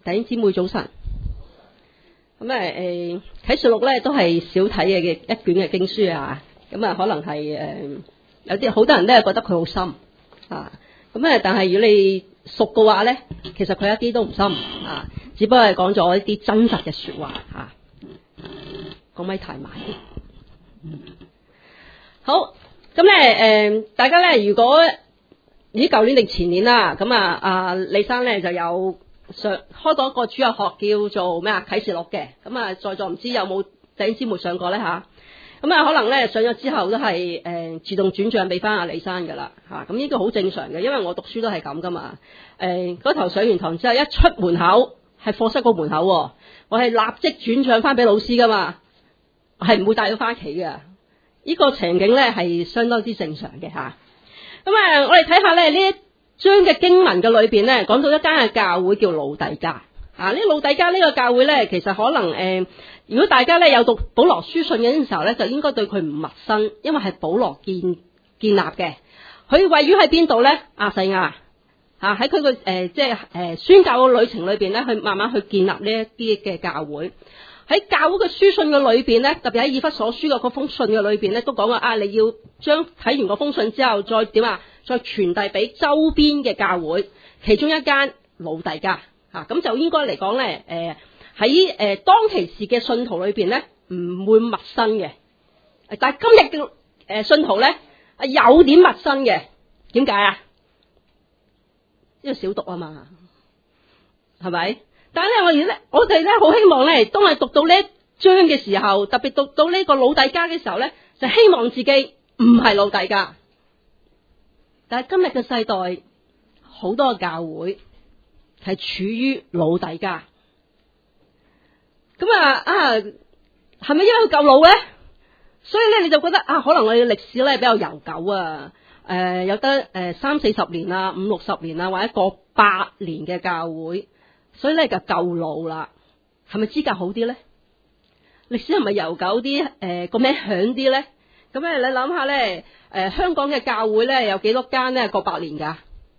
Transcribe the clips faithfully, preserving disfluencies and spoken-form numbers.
弟兄姊妹早晨。咁誒誒啟示錄咧都係少睇嘅嘅一卷嘅經書啊，咁啊可能係誒、呃、有啲好多人都係覺得佢好深啊，咁咧但係如果你熟嘅話咧，其實佢一啲都唔深啊，只不過係講咗一啲真實嘅說話啊，講咪太埋啲。好，咁咧誒大家咧如果咦舊年定前年啦，咁啊啊李生咧就有上開過一個主日學叫做咩啊啟示錄嘅，咁啊在座唔知有冇弟兄姊妹上過咧吓，咁啊可能咧上咗之後都係誒、呃、自動轉賬俾翻阿李生噶啦吓，咁呢個好正常嘅，因為我讀書都係咁噶嘛，誒嗰頭上完堂之後一出門口係課室個門口，我係立即轉賬翻俾老師噶嘛，係唔會帶到翻屋企嘅，呢、這個情景咧係相當之正常嘅吓。咁啊，我哋睇下咧呢一章嘅經文嘅裏邊咧，講到一間嘅教會叫老底嘉啊。呢老底嘉呢個教會咧，其實可能誒、呃，如果大家咧有讀保羅書信嘅時候咧，就應該對佢唔陌生，因為係保羅建建立嘅。佢位於喺邊度咧？亞細亞啊，喺佢個誒即係誒宣教嘅旅程裏邊咧，去慢慢去建立呢一啲嘅教會。喺教會嘅書信嘅裏邊咧，特別喺以弗所書嘅嗰封信嘅裏邊咧，都講話啊，你要將睇完嗰封信之後，再點啊，再傳遞俾周邊嘅教會，其中一間老底嘉啊，咁就應該嚟講咧，誒喺誒當其時嘅信徒裏邊咧，唔會陌生嘅。但係今日嘅誒信徒咧，啊有點陌生嘅，點解啊？因為少讀啊嘛，係咪？但係咧，我而咧，我哋咧好希望咧，當係讀到呢一章嘅時候，特別讀到呢個老底嘉嘅時候咧，就希望自己唔係老底嘉。但係今日嘅世代，好多嘅教會係處於老底嘉。咁啊啊，係咪因為佢夠老咧？所以咧，你就覺得啊，可能我哋嘅歷史咧比較悠久啊，誒、呃，有得誒三四十年啊，五六十年啊，或者過百年嘅教會。所以咧就夠老啦，係咪資格好啲咧？歷史係咪悠久啲？誒個名響啲咧？咁咧你諗下咧，誒、呃、香港嘅教會咧有幾多間咧過百年噶？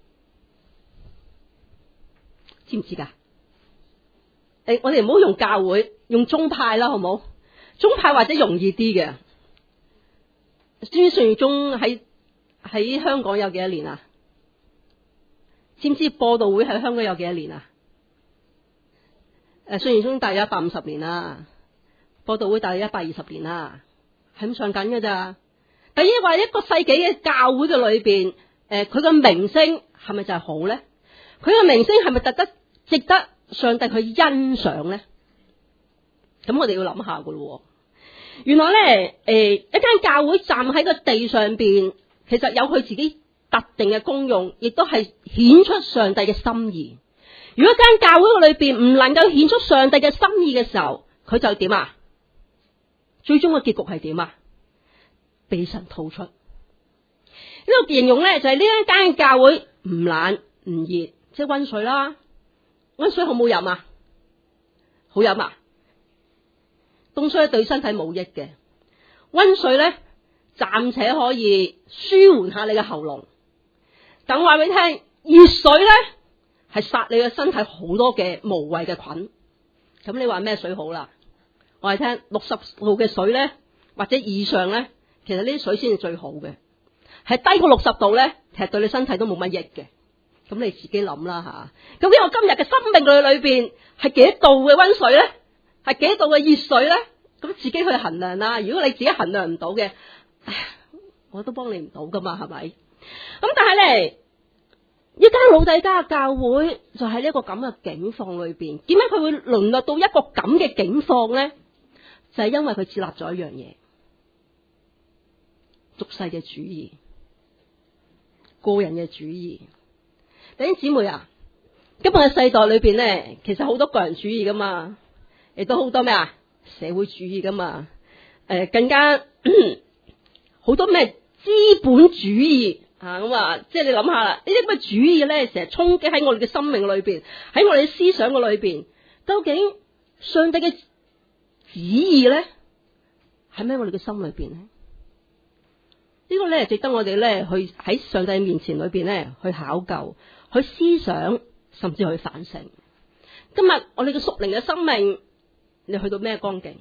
知唔知噶？誒、欸、我哋唔好用教會，用宗派啦，好唔好？宗派或者容易啲嘅。知唔知信義宗喺喺香港有幾多年啊？知唔知播道會喺香港有幾多年啊？誒，信義宗大約一百五十年啦，播道會大約一百二十年啦，係咁上緊㗎咋？第一話一個世紀嘅教會嘅裏邊，誒，佢個名聲係咪就係好咧？佢個名聲係咪值得值得上帝去欣賞咧？咁我哋要諗下噶咯。原來咧，誒、呃，一間教會站喺個地上邊，其實有佢自己特定嘅功用，亦都係顯出上帝嘅心意。如果間教會嘅裏邊唔能夠顯出上帝嘅心意嘅時候，佢就點啊？最終嘅結局係點啊？被神吐出。呢個形容咧就係呢一間教會唔冷唔熱，即係溫水啦。溫水好唔好飲啊？好飲啊！凍水對身體冇益嘅，溫水咧暫且可以舒緩下你嘅喉嚨。等話俾你聽，熱水咧。係殺你嘅身體好多嘅無謂嘅菌，咁你話咩水好啦？我哋聽六十度嘅水咧，或者以上咧，其實呢啲水先係最好嘅。係低過六十度咧，其實對你身體都冇乜益嘅。咁你自己諗啦吓。究竟我今日嘅生命裏裏邊係幾多度嘅溫水咧？係幾多度嘅熱水咧？咁自己去衡量啦。如果你自己衡量唔到嘅，我都幫你唔到噶嘛，係咪？咁但係咧。一間老底嘉嘅教會就喺呢一個咁嘅境況裏邊，點解佢會淪落到一個咁嘅境況咧？就係、是、因為佢設立咗一樣嘢，俗世嘅主義、個人嘅主義。弟兄姊妹啊，今日嘅世代裏邊咧，其實好多個人主義噶嘛，亦都好多咩啊社會主義噶嘛，誒、呃、更加好多咩資本主義。啊咁啊，即係你諗下啦，呢啲咁嘅主義咧，成日衝擊喺我哋嘅生命裏邊，喺我哋嘅思想嘅裏邊，究竟上帝嘅旨意咧，係咩？我哋嘅心裏邊咧，呢個咧值得我哋咧去喺上帝面前裏邊咧去考究、去思想，甚至去反省。 今日我哋嘅屬靈嘅生命，你去到咩光景？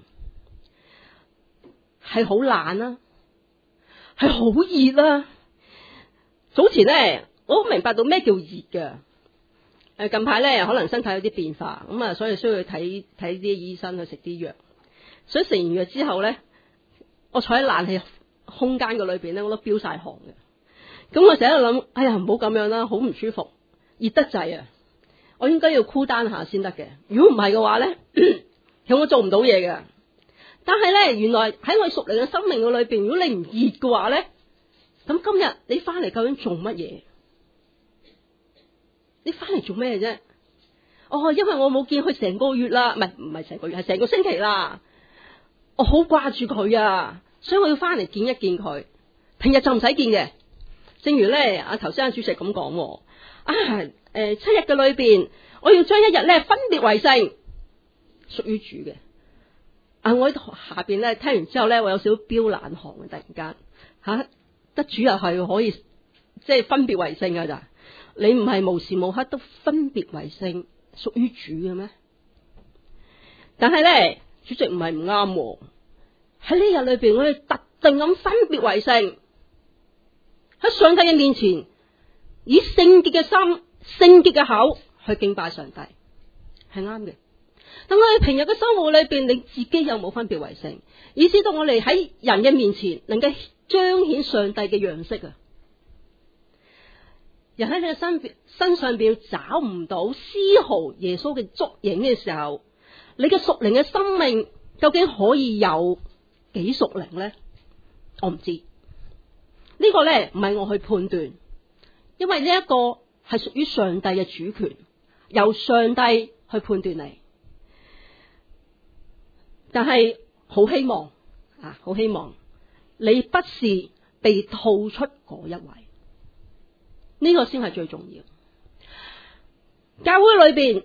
係好懶啦，係好熱啦。早前咧，我好明白到咩叫熱嘅。誒，近排咧可能身體有啲變化，咁啊，所以需要睇睇啲醫生去食啲藥。所以食完藥之後咧，我坐喺冷氣空間嘅裏邊咧，我都飆晒汗嘅。咁我成日喺度諗，哎呀，唔好咁樣啦，好唔舒服，熱得滯啊！我應該要 cool down下先得嘅。如果唔係嘅話咧，其實我做唔到嘢嘅。但係咧，原來喺我屬靈嘅生命嘅裏邊，如果你唔熱嘅話咧，咁今日你翻嚟究竟做乜嘢？你翻嚟做咩啫？哦，因為我冇見佢成個月啦，唔係唔係成個月，係成個星期啦。我好掛住佢啊，所以我要翻嚟見一見佢。平日就唔使見嘅。正如咧，阿頭先阿主席咁講，啊，誒、呃，七日嘅裏邊，我要將一日咧分別為聖，屬於主嘅。啊，我喺下邊咧聽完之後咧，我有少少飆冷汗啊！突然間吓，得主又係可以即係分別為聖噶咋？你唔係無時無刻都分別為聖，屬於主嘅咩？但係咧，主席唔係唔啱。喺呢日裏邊，我哋特定咁分別為聖，喺上帝嘅面前，以聖潔嘅心、聖潔嘅口去敬拜上帝，係啱嘅。但我哋平日嘅生活裏邊，你自己有冇分別為聖？以至到我哋喺人嘅面前，能夠彰顯上帝嘅樣式啊！人喺你嘅身身上邊找唔到絲毫耶穌嘅足影嘅時候，你嘅屬靈嘅生命究竟可以有幾屬靈呢？我唔知，呢個呢唔係我去判斷，因為呢一個係屬於上帝嘅主權，由上帝去判斷你。但係好希望啊，好希望你不是被吐出嗰一位，呢個先係最重要。教會裏邊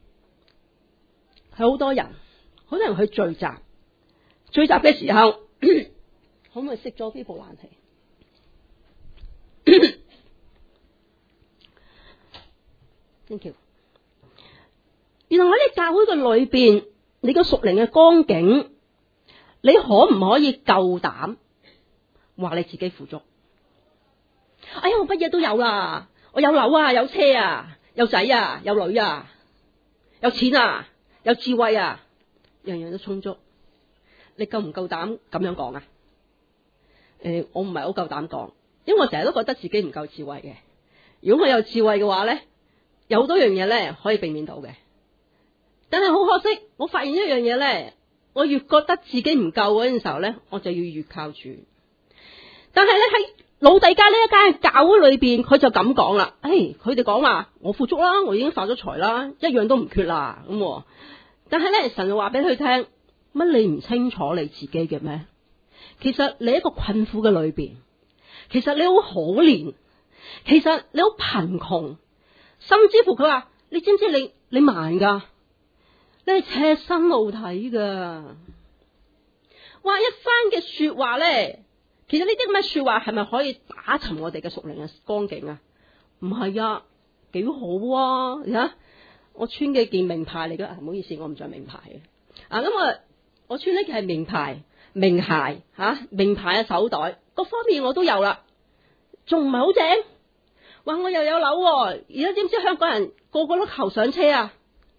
係好多人，好多人去聚集，聚集嘅時候可唔可以熄咗呢部冷氣？Thank you。原來喺你教會嘅裏邊，你個屬靈嘅光景，你可唔可以夠膽話你自己富足？哎呀，我乜嘢都有啦，我有樓啊，有車啊，有仔啊，有女啊，有錢啊，有智慧啊，樣樣都充足。你夠唔夠膽咁樣講啊？誒、呃，我唔係好夠膽講，因為我成日都覺得自己唔夠智慧嘅。如果我有智慧嘅話咧，有好多樣嘢咧可以避免到嘅。但係好可惜，我發現一樣嘢咧，我越覺得自己唔夠嗰陣時候咧，我就要越靠主。但係咧喺老底嘉呢一間教會裏邊，佢就咁講啦。誒，佢哋講話我富足啦，我已經發咗財啦，一樣都唔缺啦。咁，但係咧神就話俾佢聽，乜你唔清楚你自己嘅咩？其實你一個困苦嘅裏邊，其實你好可憐，其實你好貧窮，甚至乎佢話你知唔知你你盲噶？你係赤身露體噶。話一番嘅說話咧，其實呢啲咁嘅說話係咪可以打沉我哋嘅屬靈嘅光景啊？唔係啊，幾好啊！而家我穿嘅件名牌嚟噶，唔好意思，我唔着名牌嘅。啊，咁啊，我穿呢件係名牌名鞋吓、啊，名牌嘅手袋，各方面我都有啦，仲唔係好正？話我又有樓，而家知唔知香港人個個都求上車啊？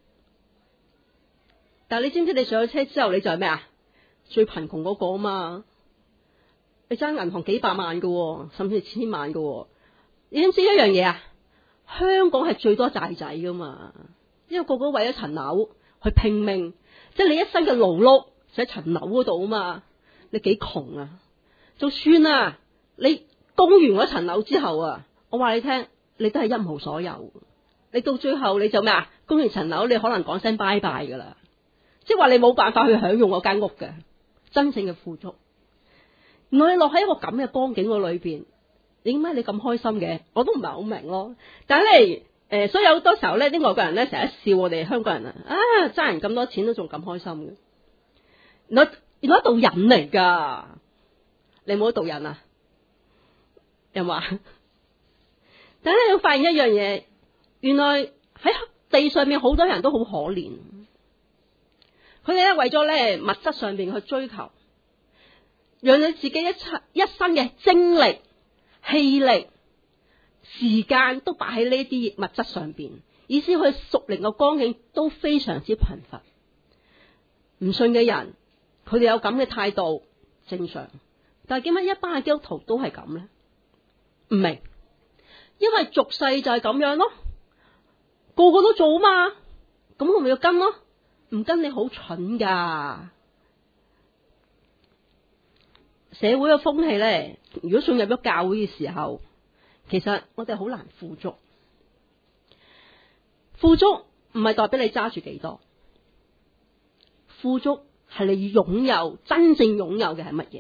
但係你知唔知你上咗車之後，你就係咩啊？最貧窮嗰個啊嘛！你爭銀行幾百萬噶，甚至千萬噶。你知唔知一樣嘢啊？香港係最多債仔噶嘛，因為個個為咗層樓去拼命，即係你一生嘅勞碌就喺層樓嗰度啊嘛。你幾窮啊？就算啊，你供完嗰層樓之後啊，我話你聽，你都係一無所有。你到最後你就咩啊？供完層樓，你可能講聲拜拜噶啦。即係話你冇辦法去享用嗰間屋嘅真正嘅富足。我哋落喺一個咁嘅光景個裏邊，點解你咁開心嘅？我都唔係好明咯。但係咧，誒、呃，所以有好多時候咧，啲外國人咧成日笑我哋香港人啊，啊，爭人咁多錢都仲咁開心嘅。原來原來一道癮嚟噶，你冇一道癮啊？人話，但係你要發現一樣嘢，原來喺地上面好多人都好可憐，佢哋咧為咗咧物質上邊去追求，讓佢自己一出一生嘅精力、氣力、時間都擺喺呢啲物質上邊，以至佢屬靈嘅光景都非常之貧乏。唔信嘅人，佢哋有咁嘅態度正常，但係點解一班嘅基督徒都係咁咧？唔明，因為俗世就係咁樣咯，個個都做啊嘛，咁我咪要跟咯，唔跟你好蠢噶。社會嘅風氣咧，如果進入咗教會嘅時候，其實我哋好難富足。富足唔係代表你揸住幾多，富足係你擁有真正擁有嘅係乜嘢？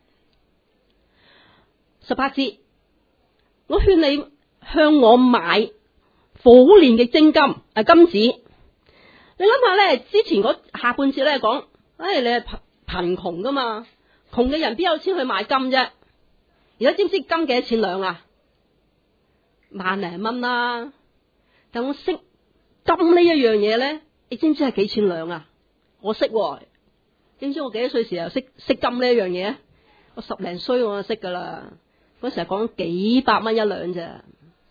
十八節，我勸你向我買火煉嘅精金啊金子。你諗下咧，之前嗰下半節咧講，唉，你係貧貧窮噶嘛，窮嘅人邊有錢去買金啫？而家知唔知金幾多錢兩啊？萬零蚊啦。但我識金呢一樣嘢咧，你知唔知係幾錢兩啊？我識，知唔知我幾多歲時候識識金呢一樣嘢？我十零歲我就識噶啦，嗰時係講幾百蚊一兩咋。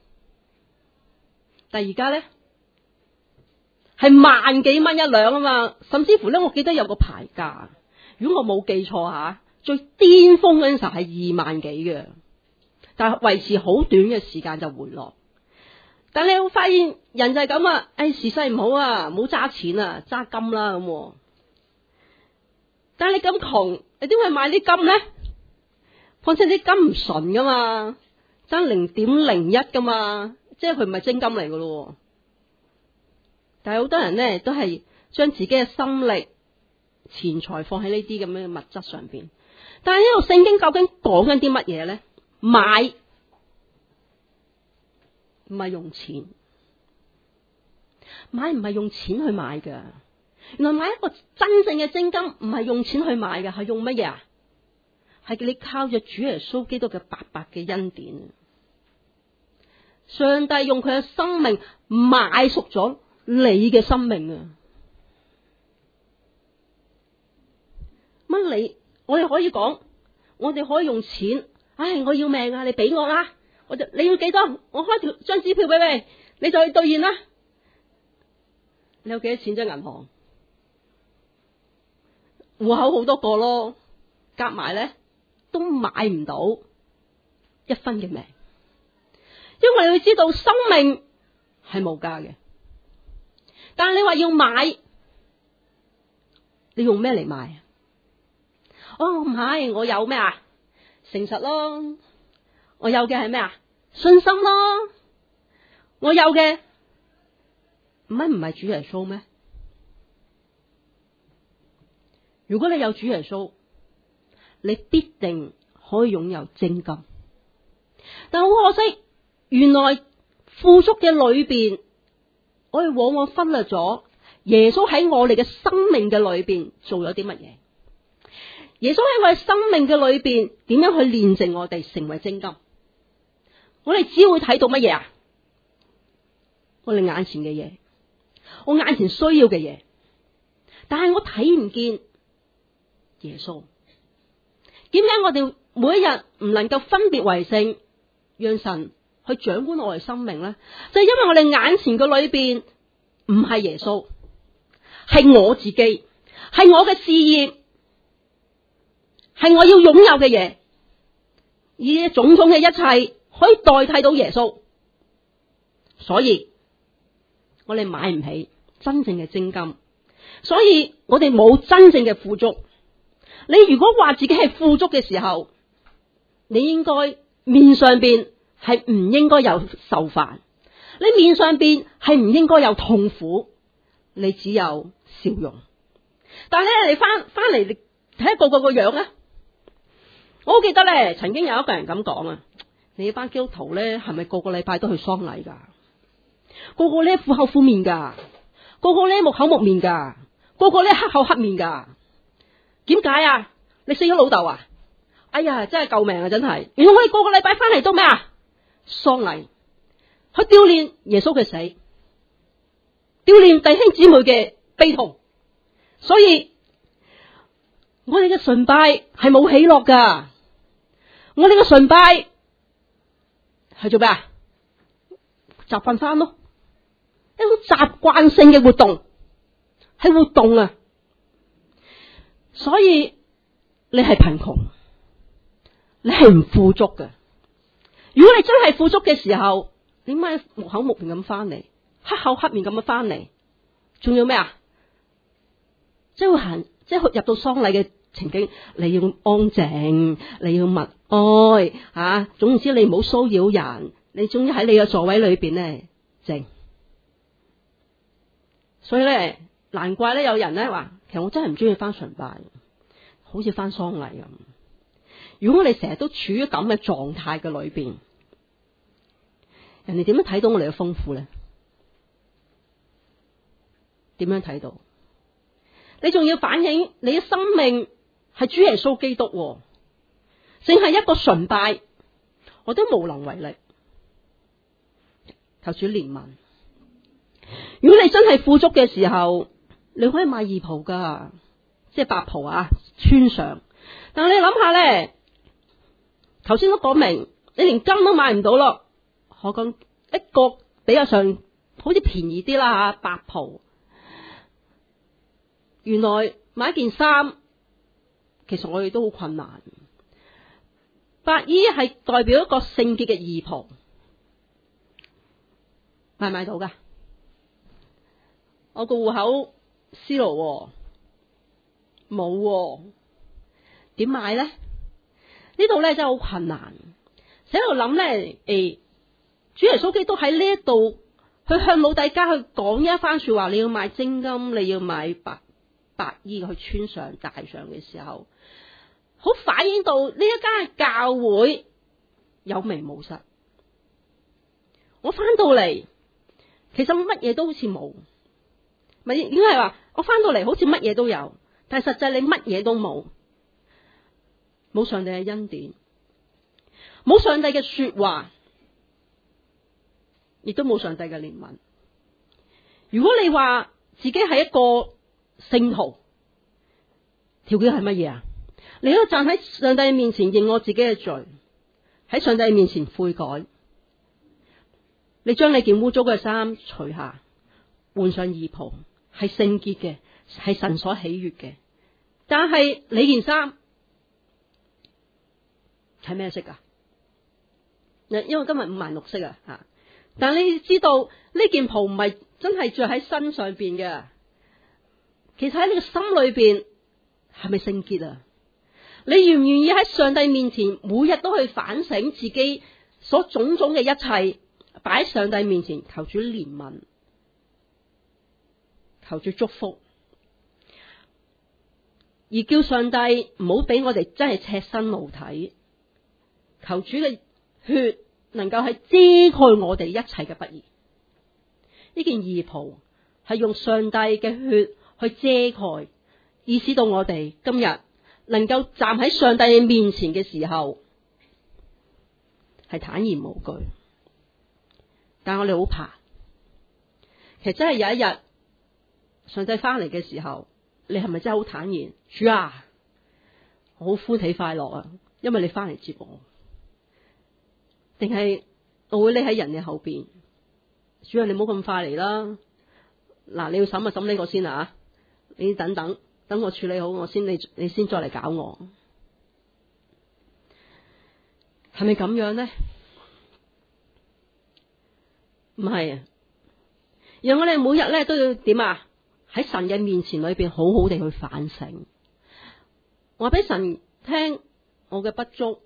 但係而家咧係萬幾蚊一兩啊嘛，甚至乎咧我記得有個牌價，如果我冇記錯吓，最巔峰嗰陣時候係二萬幾嘅，但係維持好短嘅時間就回落。但係你會發現人就係咁啊，誒時勢唔好啊，唔好揸錢啊，揸金啦咁。但係你咁窮，你點會買啲金咧？況且啲金唔純噶嘛，爭零點零一噶嘛，即係佢唔係精金嚟噶咯。但係好多人咧都係將自己嘅心力、錢財放喺呢啲咁樣嘅物質上邊。但係呢度聖經究竟講緊啲乜嘢咧？買唔係用錢，買唔係用錢去買噶。原來買一個真正嘅精金唔係用錢去買嘅，係用乜嘢啊？係你靠着主耶穌基督嘅白白嘅恩典。上帝用佢嘅生命買贖咗你嘅生命啊！乜你我哋可以講，我哋可以用錢，唉，我要命啊！你俾我啦，我就你要幾多？我開條張支票俾你，你就去兌現啦。你有幾多錢啫？銀行戶口好多個咯，夾埋咧都買唔到一分嘅命，因為你知道生命係無價嘅。但係你話要買，你用咩嚟買啊？哦，唔係，我有咩啊？誠實咯，我有嘅係咩啊？信心咯，我有嘅唔係唔係主耶穌咩？如果你有主耶穌，你必定可以擁有精金。但好可惜，原來富足嘅裏邊，我哋往往忽略咗耶穌喺我哋嘅生命嘅裏邊做咗啲乜嘢。耶穌喺我哋生命嘅裏邊點樣去煉淨我哋成為精金？我哋只會睇到乜嘢啊？我哋眼前嘅嘢，我眼前需要嘅嘢，但係我睇唔見耶穌。點解我哋每一日唔能夠分別為聖，讓神去掌管我哋生命咧？就係因為我哋眼前嘅裏邊唔係耶穌，係我自己，係我嘅事業，係我要擁有嘅嘢，而種種嘅一切可以代替到耶穌，所以我哋買唔起真正嘅精金，所以我哋冇真正嘅富足。你如果話自己係富足嘅時候，你應該面上邊係唔應該有愁煩，你面上邊係唔應該有痛苦，你只有笑容。但係咧，你翻翻嚟你睇一個個個樣咧，我好記得咧，曾經有一個人咁講啊，你班基督徒咧係咪個個禮拜都去喪禮噶？個個咧苦口苦面噶，個個咧木口木面噶，個個咧黑口黑面噶。點解啊？你死咗老豆啊？哎呀，真係救命啊！真係，原來我哋個個禮拜翻嚟都咩啊？喪禮去悼念耶穌嘅死。 悼念弟兄姊妹嘅悲痛。所以我哋嘅崇拜係冇喜樂噶，我哋嘅崇拜係做咩啊？習慣翻咯，一種習慣性嘅活動，係活動啊。所以你係貧窮，你係唔富足嘅。如果你真係富足嘅時候，點解木口木面咁翻嚟，黑口黑面咁樣翻嚟？仲要咩啊？即係會行，即係入到喪禮嘅情景，你要安靜，你要默哀吓、啊，總之你唔好騷擾人，你總之喺你嘅座位裏邊咧靜。所以咧，難怪咧有人咧話，其實我真係唔中意翻崇拜，好似翻喪禮咁。如果我哋成日都處於咁嘅狀態嘅裏邊，人哋點樣睇到我哋嘅豐富咧？點樣睇到？你仲要反映你嘅生命係主耶穌基督，淨係一個崇拜，我都無能為力。求主憐憫。如果你真係富足嘅時候，你可以買義袍噶，即係白袍啊，穿上。但係你諗下咧，頭先都講明，你連金都買唔到咯。我講一個比較上好似便宜啲啦吓，白袍。原來買一件衫，其實我哋都好困難。白衣係代表一個聖潔嘅義袍，買唔買到噶？我個戶口私樓冇，點買咧？呢度咧真係好困難。喺度諗咧，誒，主耶穌基督喺呢一度，去向老底嘉去講一番說話，你要買精金，你要買白。白衣去穿上戴上嘅時候，好反映到呢一間教會有名無實。我翻到嚟，其實乜嘢都好似冇，咪應該係話我翻到嚟好似乜嘢都有，但係實際你乜嘢都冇，冇上帝嘅恩典，冇上帝嘅說話，亦都冇上帝嘅憐憫。如果你話自己係一個聖徒，條件係乜嘢啊？你要站喺上帝面前認我自己嘅罪，喺上帝面前悔改。你將你件污糟嘅衫除下，換上義袍，係聖潔嘅，係神所喜悅嘅。但係你件衫係咩色啊？因為今日五顏六色啊吓，但你知道呢件袍唔係真係着喺身上邊嘅。其實喺你個心裏邊係咪聖潔啊？你願唔願意喺上帝面前每日都去反省自己所種種嘅一切，擺喺上帝面前求主憐憫，求主祝福，而叫上帝唔好俾我哋真係赤身露體，求主嘅血能夠係遮蓋我哋一切嘅不義。呢件義袍係用上帝嘅血去遮蓋，以使到我哋今日能夠站喺上帝面前嘅時候係坦然無懼。但我哋好怕，其實真係有一日上帝翻嚟嘅時候，你係咪真係好坦然？主啊，我好歡喜快樂啊，因為你翻嚟接我。定係我會匿喺人嘅後邊？主啊，你唔好咁快嚟啦，嗱，你要審啊審呢個先啊，你等等，等我處理好我先，你你先再嚟搞我，係咪咁樣呢？唔係啊，讓我哋每日咧都要點啊？喺神嘅面前裏邊好好地去反省，話俾神聽我嘅不足，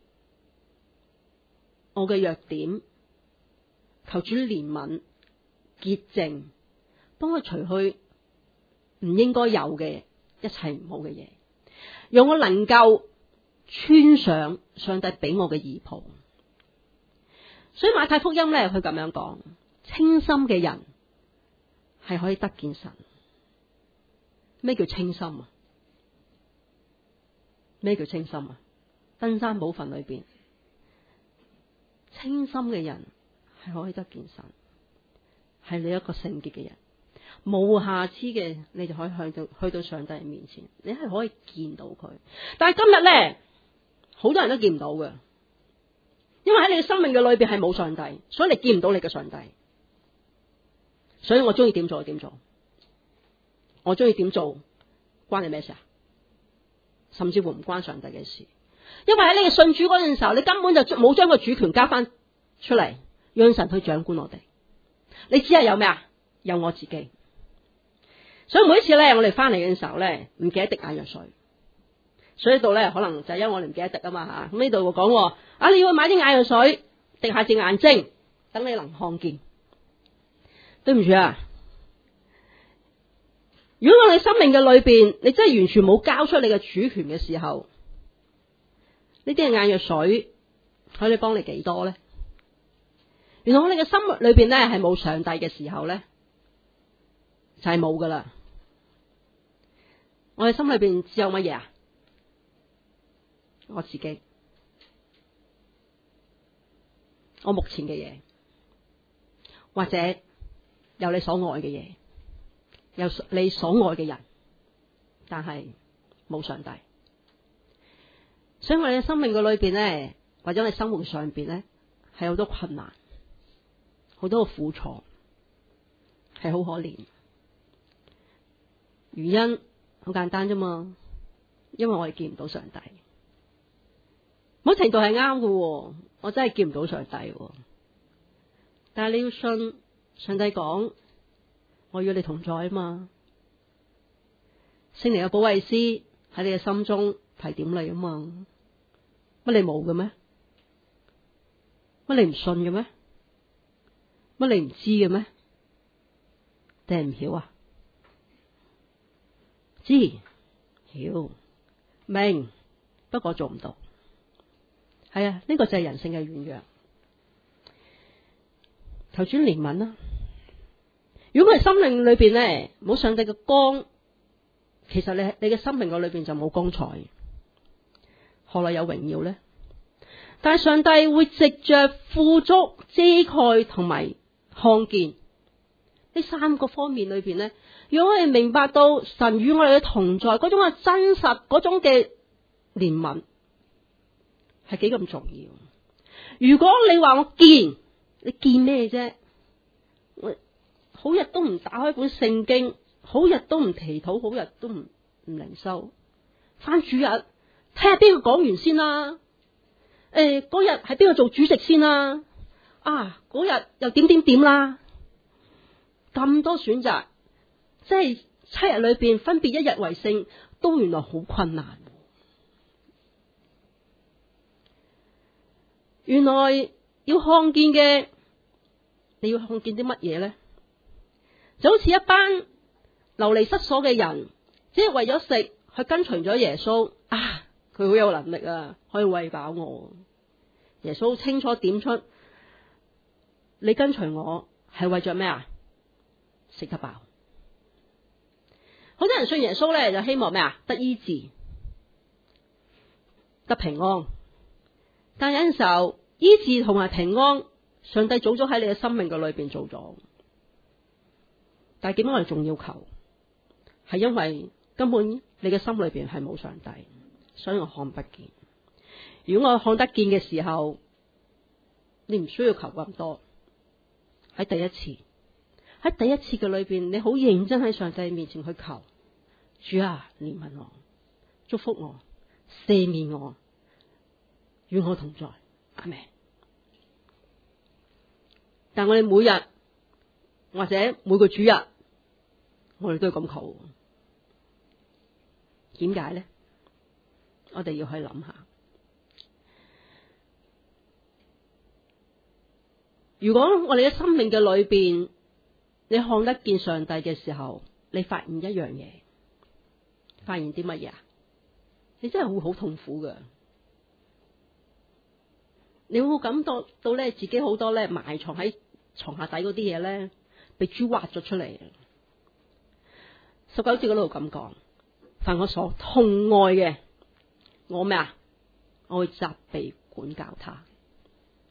我嘅弱點，求主憐憫潔淨，幫我除去唔應該有嘅一切唔好嘅嘢，讓我能夠穿上上帝俾我嘅義袍。所以馬太福音咧，佢咁樣講，清心嘅人係可以得見神。咩叫清心啊？咩叫清心啊？登山寶訓裏邊，清心嘅人係可以得見神，係你一個聖潔嘅人。 冇瑕疵嘅，你就可以去到去到上帝面前，你係可以見到佢。但係今日咧，好多人都見唔到嘅，因為喺你嘅生命嘅裏邊係冇上帝，所以你見唔到你嘅上帝。所以我中意點做就點做，我中意點做關你咩事啊？甚至乎唔關上帝嘅事，因為喺你嘅信主嗰陣時候，你根本就冇將個主權交翻出嚟，讓神去掌管我哋。你只係有咩啊？有我自己。所以每一次咧，我哋翻嚟嘅時候咧，唔記得滴眼藥水。所以呢度咧，可能就係因為我哋唔記得滴啊嘛吓。咁呢度會講，啊你要買啲眼藥水，滴下隻眼睛，等你能看見。對唔住啊！如果我哋生命嘅裏邊，你真係完全冇交出你嘅主權嘅時候，呢啲嘅眼藥水可以幫你幾多咧？原來我哋嘅心裏邊咧係冇上帝嘅時候咧，就係冇噶啦。我哋心裏邊只有乜嘢啊？我自己，我目前嘅嘢，或者有你所愛嘅嘢，有你所愛嘅人，但係冇上帝。所以我哋嘅生命嘅裏邊咧，或者我哋生活上邊咧，係好多困難，好多嘅苦楚，係好可憐。原因好簡單啫嘛，因為我哋見唔到上帝。某程度係啱嘅，我真係見唔到上帝。但係你要信上帝講，我與你同在啊嘛。聖靈嘅保惠師喺你嘅心中提點你啊嘛。乜你冇嘅咩？乜你唔信嘅咩？乜你唔知嘅咩？定係唔曉啊？知曉明，不過做唔到。係啊，呢個就係人性嘅軟弱。求主憐憫啦！如果我哋生命裏邊咧冇上帝嘅光，其實你你嘅生命個裏邊就冇光彩，何來有榮耀咧？但係上帝會藉着富足、遮蓋同埋看見呢三個方面裏邊咧，讓我哋明白到神與我哋嘅同在嗰種嘅真實，嗰種嘅憐憫係幾咁重要。如果你話我見，你見咩啫？我好日都唔打開本聖經，好日都唔祈禱，好日都唔唔靈修，返主日睇下邊個講完先啦。誒，嗰日係邊個做主席先啦？啊，嗰日又點點點啦。咁多選擇，即係七日裏邊分別一日為聖，都原來好困難。原來要看見嘅，你要看見啲乜嘢咧？就好似一班流離失所嘅人，只係為咗食去跟隨咗耶穌啊！佢好有能力啊，可以餵飽我。耶穌清楚點出，你跟隨我係為咗咩啊？食得飽。好多人信耶穌咧，就希望咩啊？得醫治，得平安。但有陣時候，醫治同埋平安，上帝早咗喺你嘅生命嘅裏邊做咗。但係點解我哋仲要求？係因為根本你嘅心裏邊係冇上帝，所以我看不見。如果我看得見嘅時候，你唔需要求咁多。喺第一次，喺第一次嘅裏邊，你好認真喺上帝面前去求，主啊，憐憫我，祝福我，赦免我，與我同在，阿們。但我哋每日或者每個主日，我哋都要咁求。點解咧？我哋要去諗下。如果我哋嘅生命嘅裏邊，你看得見上帝嘅時候，你發現一樣嘢，發現啲乜嘢啊？你真係會好痛苦㗎。你會感覺到咧，自己好多咧埋藏喺床下底嗰啲嘢咧，被豬挖咗出嚟。十九節嗰度咁講，凡我所痛愛嘅，我咩啊？我會責備管教他。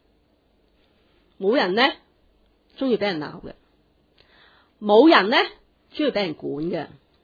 冇人咧中意俾人鬧嘅，冇人咧中意俾人管嘅。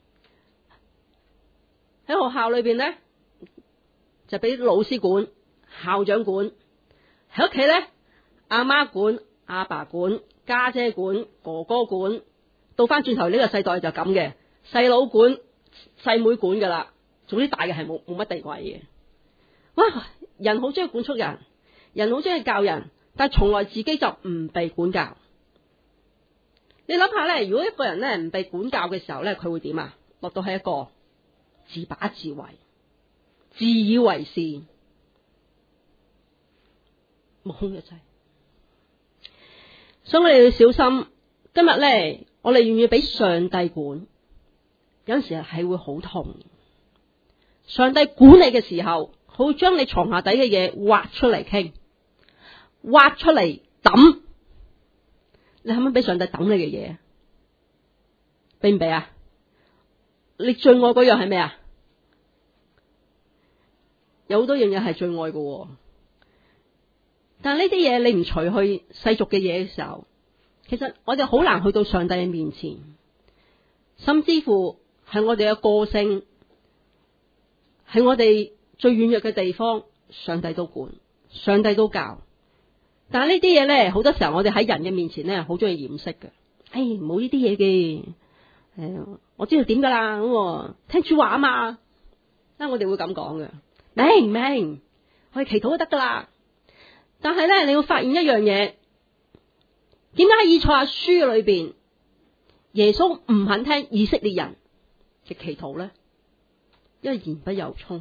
喺學校裏邊咧，就俾老師管、校長管；喺屋企咧，阿媽管、阿爸管、家姐管、哥哥管。到翻轉頭呢個世代就咁嘅，細佬管、細妹管噶啦。總之大嘅係冇冇乜地位嘅。哇！人好中意管束人，人好中意教人，但係從來自己就唔被管教。你諗下咧，如果一個人咧唔被管教嘅時候咧，佢會點啊？落到係一個自把自為、自以為是、目空一切。所以我哋要小心。今日咧，我哋願意俾上帝管，有陣時係會好痛。上帝管你嘅時候，佢會將你床下底嘅嘢挖出嚟傾，挖出嚟抌。你肯唔肯俾上帝抌你嘅嘢？俾唔俾啊？你最愛嗰樣係咩啊？有好多樣嘢係最愛嘅，但係呢啲嘢你唔除去世俗嘅嘢嘅時候，其實我哋好難去到上帝嘅面前，甚至乎係我哋嘅個性，係我哋最軟弱嘅地方，上帝都管，上帝都教。但係呢啲嘢咧，好多時候我哋喺人嘅面前咧，好中意掩飾嘅。哎，冇呢啲嘢嘅，誒，我知道點噶啦，咁聽主話啊嘛，啊，我哋會咁講嘅，明唔明？我哋祈禱都得噶啦。但係咧，你會發現一樣嘢，點解喺以賽亞書裏邊，耶穌唔肯聽以色列人嘅祈禱咧？因為言不由衷，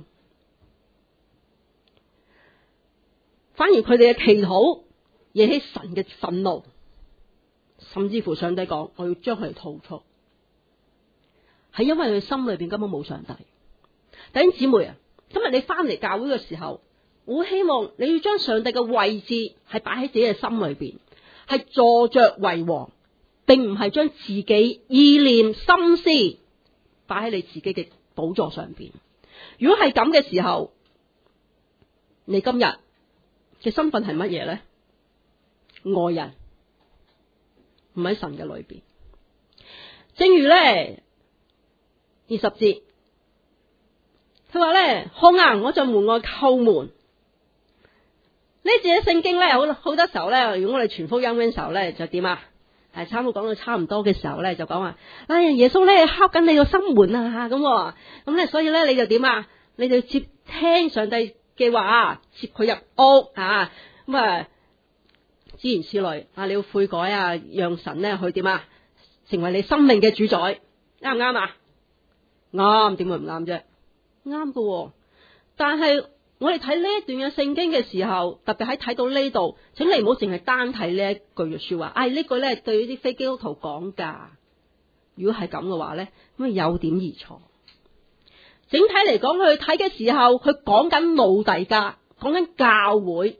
反而佢哋嘅祈禱惹起神嘅憤怒，甚至乎上帝講：我要將佢哋吐出，係因為佢心裏邊根本冇上帝。弟兄姊妹啊，今日你翻嚟教會嘅時候，我希望你要將上帝嘅位置係擺喺自己嘅心裏邊，係坐着為王，並唔係將自己意念心思擺喺你自己嘅寶座上邊。如果係咁嘅時候，你今日嘅身份係乜嘢咧？外人，唔喺神嘅裏邊。正如咧二十節，佢話咧：看啊，我在門外叩門。呢節嘅聖經咧，好好多時候咧，如果我哋傳福音嘅時候咧，就點啊？係差唔多講到差唔多嘅時候咧，就講話：哎呀，耶穌咧敲緊你個心門啊！咁咁咧，所以咧你就點啊？你就接聽上帝嘅話，接佢入屋啊！咁啊，諸如此類啊，你要悔改啊，讓神咧去點啊？成為你生命嘅主宰，啱唔啱啊？啱，點會唔啱啫？啱㗎，但係我哋睇呢一段嘅聖經嘅時候，特別喺睇到呢度，請你唔好淨係單睇呢一句嘅說話。唉、哎，呢句咧對啲非基督徒講噶。如果係咁嘅話咧，咁啊有點而錯。整體嚟講，佢睇嘅時候，佢講緊老底嘉，講緊教會，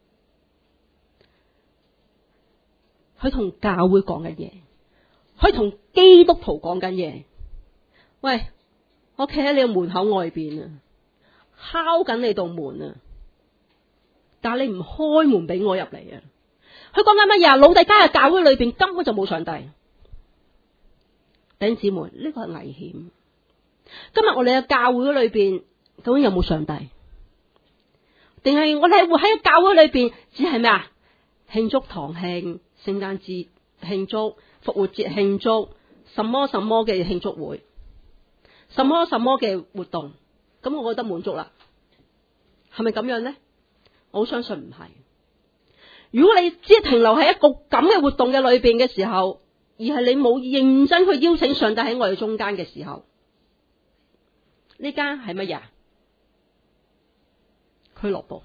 佢同教會講緊嘢，佢同基督徒講緊嘢。喂，我企喺你個門口外邊啊，敲緊你道門啊，但係你唔開門俾我入嚟啊！佢講緊乜嘢？老底嘉嘅教會裏邊根本就冇上帝。弟兄姊妹，呢個係危險。今日我哋嘅教會裏邊究竟有冇上帝？定係我哋係活喺教會裏邊，只係咩啊？慶祝堂慶、聖誕節慶祝、復活節慶祝，什麼什麼嘅慶祝會，什麼什麼嘅活動，咁我覺得滿足啦。係咪咁樣呢？我相信唔係。如果你只係停留喺一個咁嘅活動嘅裏邊嘅時候，而係你冇認真去邀請上帝喺我哋中間嘅時候，呢間係乜嘢？俱樂部。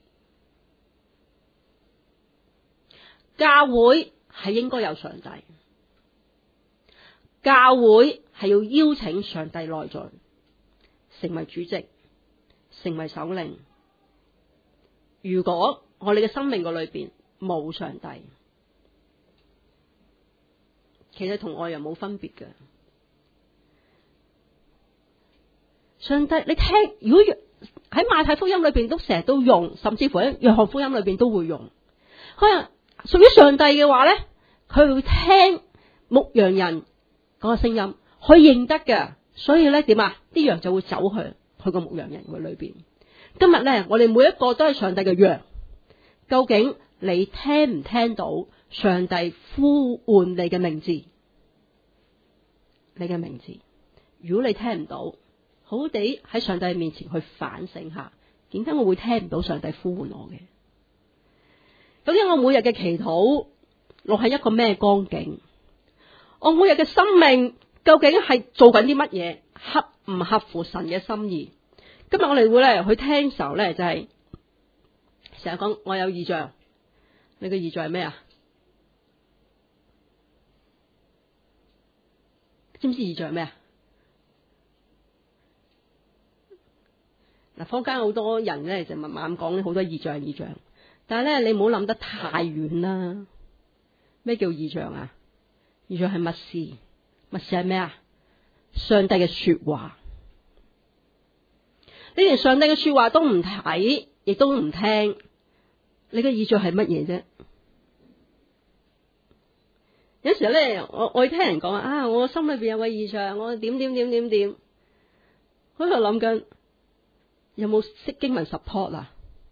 教會係應該有上帝，教會係要邀請上帝內在，成為主席，成為首領。如果我哋嘅生命個裏邊冇上帝，其實同外人冇分別嘅。上帝，你聽，如果喺馬太福音裏邊都成日都用，甚至乎喺約翰福音裏邊都會用。佢話屬於上帝嘅話咧，佢會聽牧羊人個聲音，佢認得嘅，所以咧點啊？啲羊就會走去佢個牧羊人嘅裏邊。今日咧，我哋每一個都係上帝嘅羊，究竟你聽唔聽到上帝呼喚你嘅名字？你嘅名字，如果你聽唔到，好好地喺上帝面前去反省下，點解我會聽唔到上帝呼喚我嘅？究竟我每日嘅祈禱落喺一個咩光景？我每日嘅生命究竟係做緊啲乜嘢？合唔合乎神嘅心意？今日我哋會咧去聽嘅時候咧，就係成日講我有異象。你嘅異象係咩啊？知唔知異象係咩啊？嗱，坊間好多人咧就慢慢講好多異象異象，但係咧你唔好諗得太遠啦。咩叫異象啊？異象係默示，默示係咩啊？上帝嘅說話。你連上帝嘅說話都唔睇，亦都唔聽，你嘅異象係乜嘢啫？有時候咧，我我聽人講啊，我心裏邊有個異象，我點點點點點，我喺度諗緊有冇識經文 support 啊？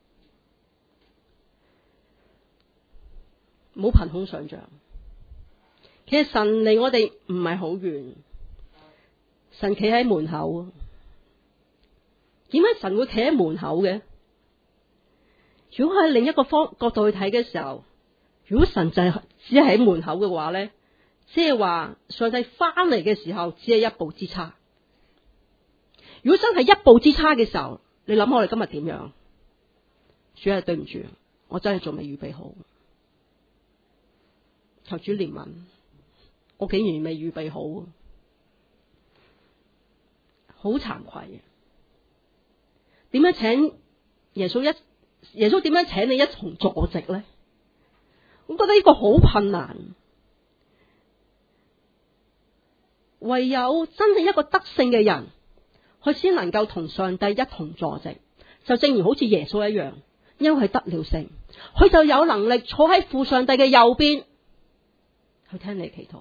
冇憑空想象。其實神離我哋唔係好遠，神企喺門口。點解神會企喺門口嘅？如果喺另一個方角度去睇嘅時候，如果神就係只係喺門口嘅話咧，即係話上帝翻嚟嘅時候只係一步之差。如果真係一步之差嘅時候，你諗我哋今日點樣？主係對唔住，我真係仲未預備好，求主憐憫，我竟然未預備好，好慚愧嘅。點樣請耶穌一耶穌點樣請你一同坐席咧？我覺得呢個好困難，唯有真正一個得勝嘅人，佢先能夠同上帝一同坐席。就正如好似耶穌一樣，因為佢得了勝，佢就有能力坐喺父上帝嘅右邊，去聽你祈禱。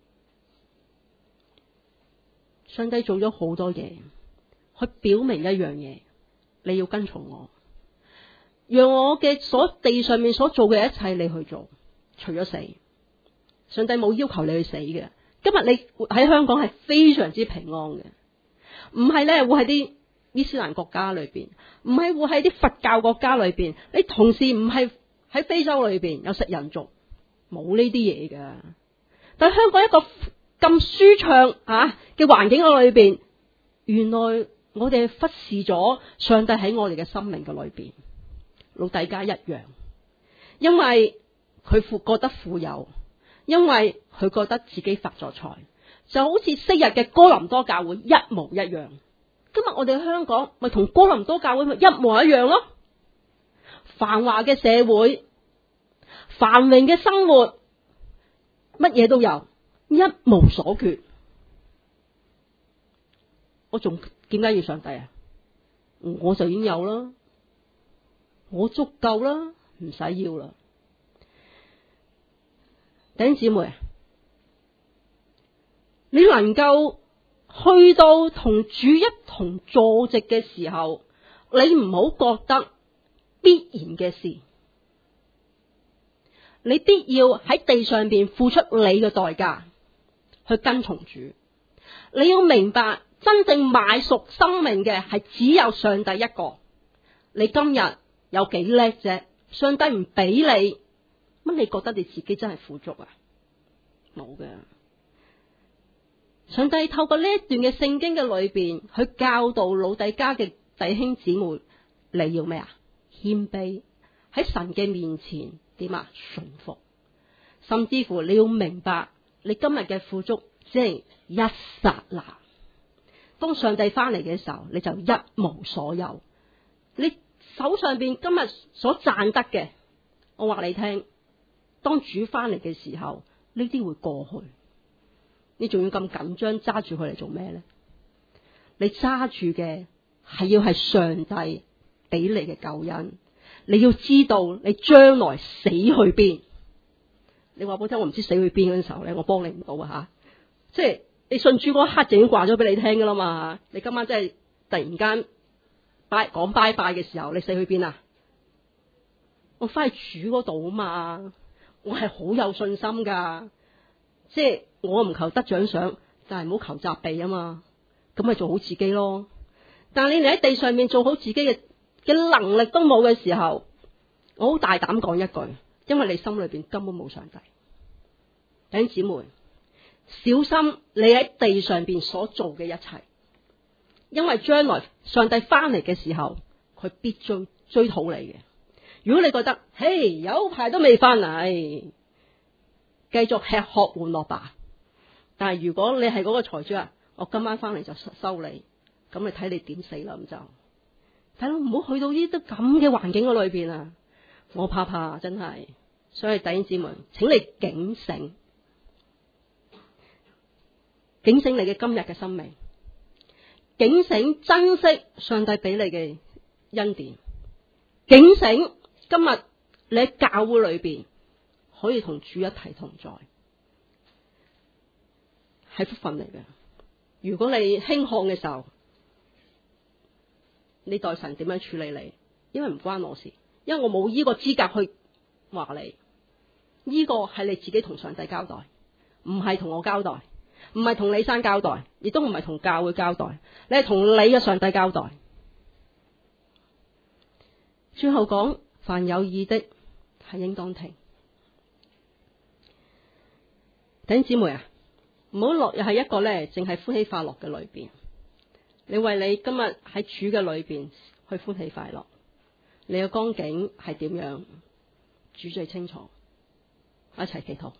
上帝做咗好多嘢，去表明一樣嘢。你要跟從我，讓我嘅所地上面所做嘅一切你去做，除咗死。上帝冇要求你去死嘅。今日你活喺香港係非常之平安嘅，唔係咧活喺啲伊斯蘭國家裏邊，唔係活喺啲佛教國家裏邊，你同時唔係喺非洲裏邊有食人族，冇呢啲嘢噶。但係香港一個咁舒暢啊嘅環境嘅裏邊，原來我哋忽視咗上帝喺我哋嘅生命嘅裏邊。老底嘉一樣，因為佢富覺得富有，因為佢覺得自己發咗財，就好似昔日嘅哥林多教會一模一樣。今日我哋香港咪同哥林多教會咪一模一樣咯？繁華嘅社會，繁榮嘅生活，乜嘢都有，一無所缺。我仲點解要上帝啊？我就已經有啦，我足夠啦，唔使要啦。弟兄姊妹，你能夠去到同主一同坐席嘅時候，你唔好覺得必然嘅事，你必要喺地上邊付出你嘅代價去跟從主。你要明白，真正買贖生命嘅係只有上帝一個。你今日有幾叻啫？上帝唔俾你，乜你覺得你自己真係富足啊？冇嘅。上帝透過呢一段嘅聖經嘅裏邊，去教導老底嘉嘅弟兄姊妹，你要咩啊？謙卑，喺神嘅面前點啊？順服，甚至乎你要明白，你今日嘅富足只係一剎那。當上帝翻嚟嘅時候，你就一無所有。你手上邊今日所賺得嘅，我話你聽，當主翻嚟嘅時候，呢啲會過去。你仲要咁緊張揸住佢嚟做咩呢？你揸住嘅係要係上帝俾你嘅救恩。你要知道你將來死去邊。你話俾我聽，我唔知死去邊嗰陣時候咧，我幫你唔到啊吓。即係你信主嗰刻就已經話咗俾你聽噶啦嘛。你今晚真係突然間拜講拜拜嘅時候，你死去邊啊？我翻去主嗰度啊嘛，我係好有信心噶，即係我唔求得獎賞，但係唔好求責備啊嘛，咁咪做好自己咯。但係你哋喺地上面做好自己嘅嘅能力都冇嘅時候，我好大膽講一句，因為你心裏邊根本冇上帝。弟兄姊妹，小心你喺地上邊所做嘅一切，因為將來上帝翻嚟嘅時候，佢必追追討你嘅。如果你覺得，嘿，有排都未翻嚟，繼續吃喝玩樂吧。但係如果你係嗰個財主啊，我今晚翻嚟就收你，咁你睇你點死啦咁就，睇到唔好去到呢啲咁嘅環境嘅裏邊啊！我怕怕真係，所以弟兄姊妹，請你警醒，警醒你嘅今日嘅生命，警醒珍惜上帝俾你嘅恩典，警醒。今日你喺教會裏邊可以同主一齊同在，係福分嚟嘅。如果你輕看嘅時候，你待神點樣處理你？因為唔關我事，因為我冇呢個資格去話你。呢個係你自己同上帝交代，唔係同我交代，唔係同李生交代，亦都唔係同教會交代，你係同你嘅上帝交代。最後講。凡有意的，係應當聽。弟兄姊妹啊，唔好落又係一個咧，淨係歡喜快樂嘅裏邊。你為你今日喺主嘅裏邊去歡喜快樂，你嘅光景係點樣？主最清楚。一齊祈禱。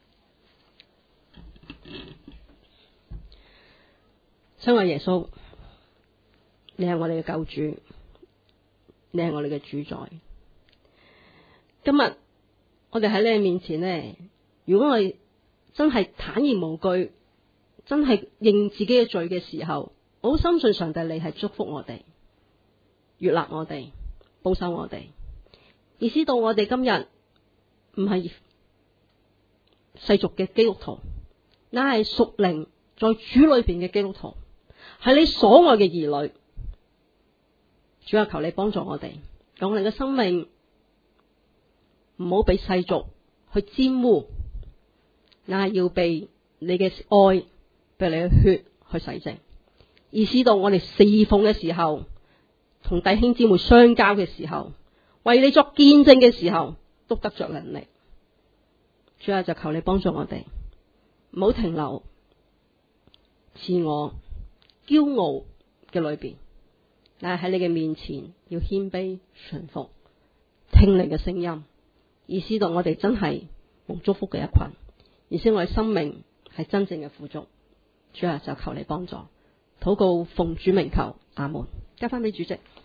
親愛耶穌，你係我哋嘅救主，你係我哋嘅主宰。今日我哋喺你面前呢，如果我哋真係坦然無懼，真係認自己嘅罪嘅時候，我好深信上帝你係祝福我哋，悅納我哋，保守我哋，意思到我哋今日唔係世俗嘅基督徒，乃係屬靈在主裏邊嘅基督徒，係你所愛嘅兒女。主啊，求你幫助我哋，讓我哋嘅生命唔好俾世俗去沾污，乃係要被你嘅愛，被你嘅血去洗淨。意思到我哋侍奉嘅時候，同弟兄姊妹相交嘅時候，為你作見證嘅時候，都得着能力。主啊，就求你幫助我哋，唔好停留自我驕傲嘅裏邊，乃係喺你嘅面前要謙卑順服，聽你嘅聲音。意思到我哋真係蒙祝福嘅一群，而且我哋生命係真正嘅富足。主啊，就求你幫助，禱告奉主名求，阿門。交翻俾主席。